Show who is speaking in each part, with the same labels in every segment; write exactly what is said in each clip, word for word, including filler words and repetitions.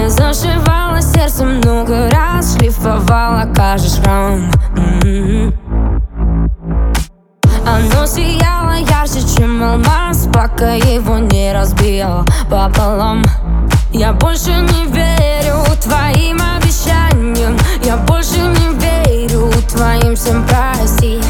Speaker 1: Я зашивала сердце много раз, шлифовала каждый шрам. м-м-м. Оно сияло ярче, чем алмаз, пока его не разбил пополам. Я больше не верю твоим обещаниям, я больше не верю твоим всем прости.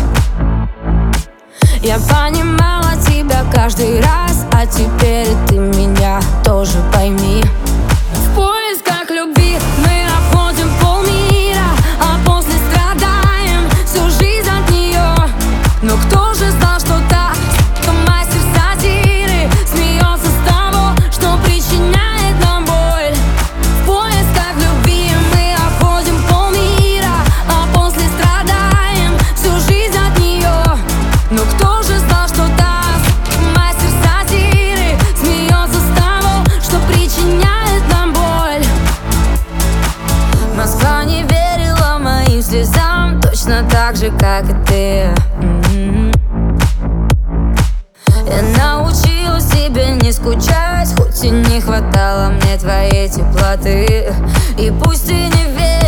Speaker 1: Я понимала тебя каждый раз, а теперь ты меня тоже пойми. В поисках любви мы обходим полмира, а после страдаем всю жизнь от нее. Но кто же знал, что та мастер сатиры смеется с того, что причиняет нам боль? В поисках любви мы обходим полмира, а после страдаем всю жизнь от нее. Но кто же знал, что та мастер сатиры смеется с того, что причиняет нам боль? Москва не верила моим слезам, точно так же, как и ты. м-м-м. Я научилась тебе не скучать, хоть и не хватало мне твоей теплоты. И пусть ты не веришь